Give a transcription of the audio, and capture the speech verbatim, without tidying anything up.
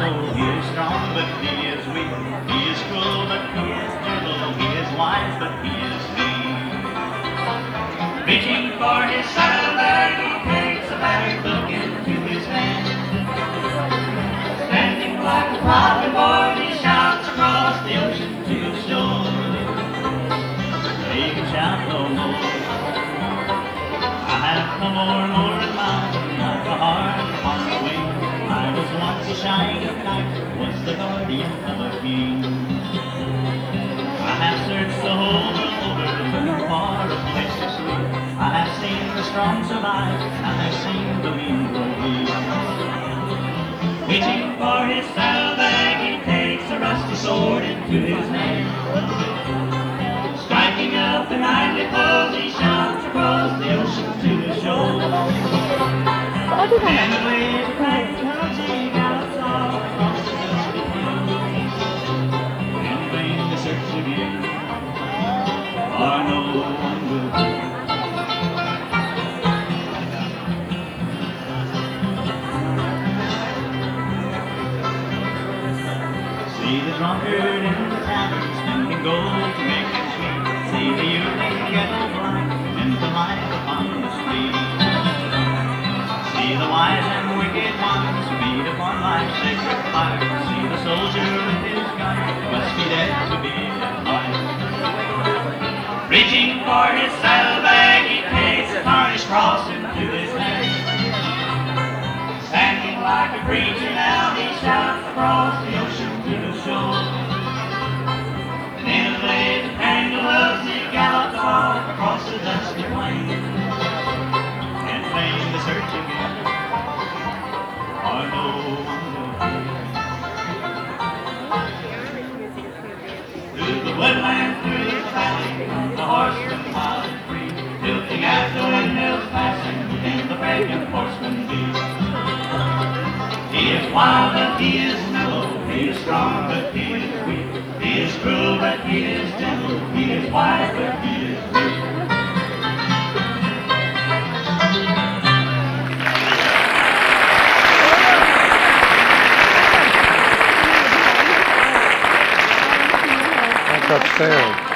shallow. He is strong, but he is weak. He is cruel, but he is gentle. He is wise, but he is mean. Reaching for his saddlebag, he takes a bag, look into his hand. Standing like a flopping board, he shouts across the ocean to the shore. He can shout no more. I have come o'er Morin Mountain like a heart upon the wing. I was once a shining knight, was the guardian of a king. I have searched the whole world over, looking for a place to sleep. I have seen the strong survive, and I have seen the mean grow weak. Reaching for his saddlebag, he takes a rusty sword into his hand. Striking up the knightly pose, he shouts across the ocean to the shore. And away the crack comes, he gallops off across the dusty plain. In vain they search again, for no one will find. See the drunkard in the tavern, spending gold to make him sweet. See the yearling ghetto blind, into life upon the street. See the wise and wicked ones who feed upon life's sacred fire. See the soldier with his gun, must be dead to be alive. Reaching for his saddlebag, he takes a tarnished cross into his hand. Standing like a preacher now, he shouts across the ocean to the shore. And in a blade of tangled he gallops off across the dusty plain. And vain the search again, for no one will find. Through the woodland, through the valley, the horseman wild and free, tilting as the windmills passing, and the fragrant horseman be. He is wild, but he is mellow. He is strong, but he is weak. He is cruel, but he is gentle. He is wise, but he is weak. That's upstairs.